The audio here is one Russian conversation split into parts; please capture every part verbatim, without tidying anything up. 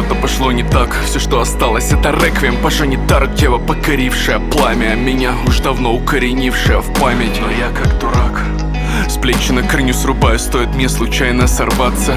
что-то пошло не так. Все, что осталось, это реквием по Жанне Дарк. Дева, покорившая пламя, меня уж давно укоренившая в память. Но я как дурак с плечи на корню срубаю, стоит мне случайно сорваться.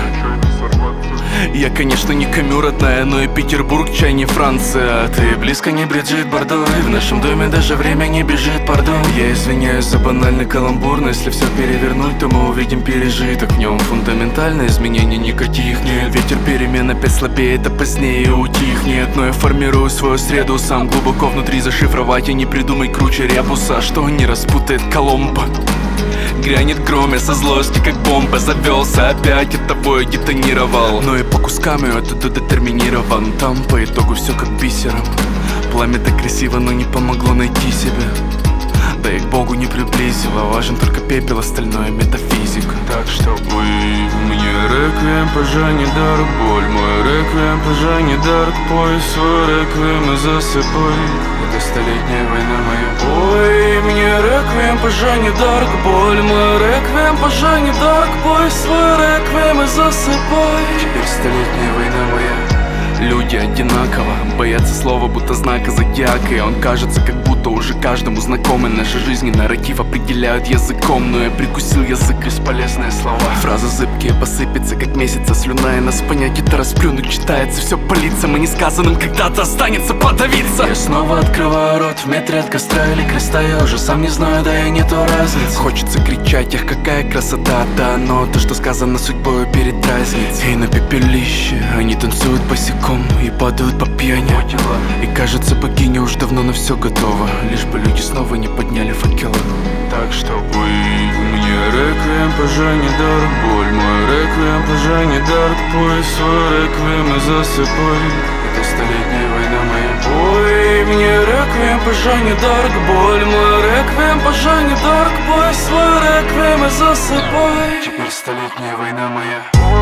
Я, конечно, не Камю родная, но и Петербург, чай не Франция. Ты близко не Бриджит Бардо, и в нашем доме даже время не бежит, пардон. Я извиняюсь за банальный каламбур, но если все перевернуть, то мы увидим пережиток в нем. Фундаментальное изменение никаких нет. Ветер перемен опять слабеет, а позднее утихнет. Но я формирую свою среду сам, глубоко внутри зашифровать, и не придумай круче ребуса, что не распутает Коломбо. Грянет гром, я со злости как бомба завелся опять, от того я детонировал. Но и по кускам я оттуда детерминирован. Там по итогу все как бисером. Пламя так красиво, но не помогло найти себя. Да и к Богу не приблизило. Важен только пепел, остальное метафизика. Так что вы мне реквием по Жанне Дарк, боль мой реквием по Жанне Дарк, пой свой реквием и засыпай. Это столетняя война моя. Ой, мне реквием по Жанне Дарк, боль мой реквием по Жанне Дарк, пой свой реквием и засыпай. Теперь столетняя война моя. Люди одинаково боятся слова, будто знака зодиака. И он кажется, как будто уже каждому знакомый. Наша жизнь и нарратив определяют языком, но я прикусил язык, бесполезные слова. Фразы зыбкие посыпятся, как месяца слюна, и нас понять это расплюнуть читается все по лицам, и несказанным когда-то останется подавиться. Я снова открываю рот в метре от костра или креста. Я уже сам не знаю, да и нету разницы. Хочется кричать, ах, какая красота, да, но то, что сказано судьбою, передразнить. И на пепелище они танцуют босиком и падают по пьяни. И кажется, богиня уж давно на все готова, лишь бы люди снова не подняли факела. Так что вы мне реквием по Жанне Дарк, боль мой реквием по Жанне Дарк, пой свой реквием и засыпай. Это столетняя война моя. Ой, мне реквием по Жанне Дарк, боль мой реквием по Жанне Дарк, пой свой реквием и засыпай. Теперь столетняя война моя.